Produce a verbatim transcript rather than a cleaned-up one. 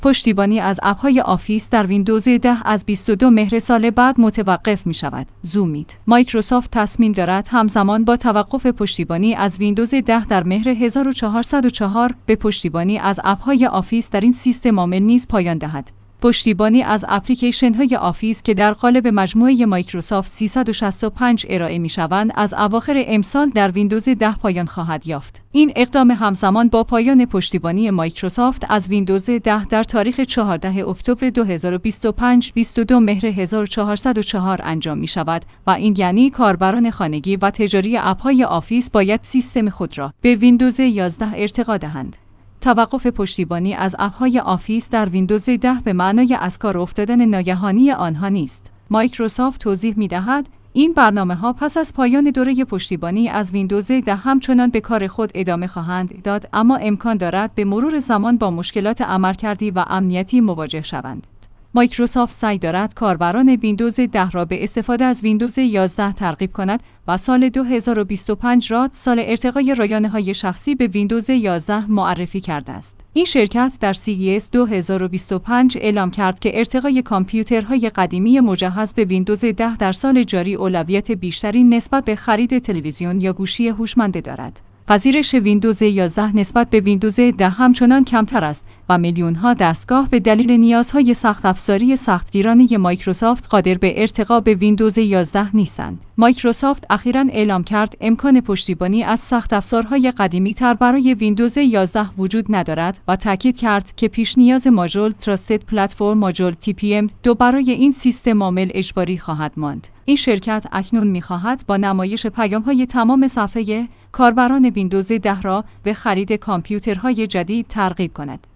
پشتیبانی از اپ‌های آفیس در ویندوز ده از بیست و دو مهر سال بعد متوقف می شود. زوم میت. مایکروسافت تصمیم دارد همزمان با توقف پشتیبانی از ویندوز ده در مهر هزار و چهارصد و چهار به پشتیبانی از اپ‌های آفیس در این سیستم عامل نیز پایان دهد. پشتیبانی از اپلیکیشن‌های آفیس که در قالب مجموعه مایکروسافت سیصد و شصت و پنج ارائه می‌شوند، از اواخر امسال در ویندوز ده پایان خواهد یافت. این اقدام همزمان با پایان پشتیبانی مایکروسافت از ویندوز ده در تاریخ چهاردهم اکتبر دو هزار و بیست و پنج بیست و دو مهر هزار و چهارصد و چهار انجام می‌شود و این یعنی کاربران خانگی و تجاری اپ‌های آفیس باید سیستم خود را به ویندوز یازده ارتقا دهند. توقف پشتیبانی از اپ‌های آفیس در ویندوز ده به معنای از کار افتادن ناگهانی آنها نیست. مایکروسافت توضیح می‌دهد این برنامه‌ها پس از پایان دوره پشتیبانی از ویندوز ده همچنان به کار خود ادامه خواهند داد، اما امکان دارد به مرور زمان با مشکلات عملکردی و امنیتی مواجه شوند. مایکروسافت سعی دارد کاربران ویندوز ده را به استفاده از ویندوز یازده ترغیب کند و سال دو هزار و بیست و پنج را سال ارتقای رایانه‌های شخصی به ویندوز یازده معرفی کرده است. این شرکت در سی ای اس دو هزار و بیست و پنج اعلام کرد که ارتقای کامپیوترهای قدیمی مجهز به ویندوز ده در سال جاری اولویت بیشتری نسبت به خرید تلویزیون یا گوشی هوشمند دارد. پذیرش ویندوز یازده نسبت به ویندوز ده همچنان کمتر است و میلیون‌ها دستگاه به دلیل نیازهای سخت افزاری سختگیرانه مایکروسافت قادر به ارتقا به ویندوز یازده نیستند. مایکروسافت اخیراً اعلام کرد امکان پشتیبانی از سخت افزارهای قدیمی‌تر برای ویندوز یازده وجود ندارد و تاکید کرد که پیش نیاز ماژول تراستد پلتفرم ماژول تی پی ام دو برای این سیستم عامل اجباری خواهد ماند. این شرکت اکنون می‌خواهد با نمایش پیام‌های تمام صفحه کاربران ویندوز ده را به خرید کامپیوترهای جدید ترغیب کند.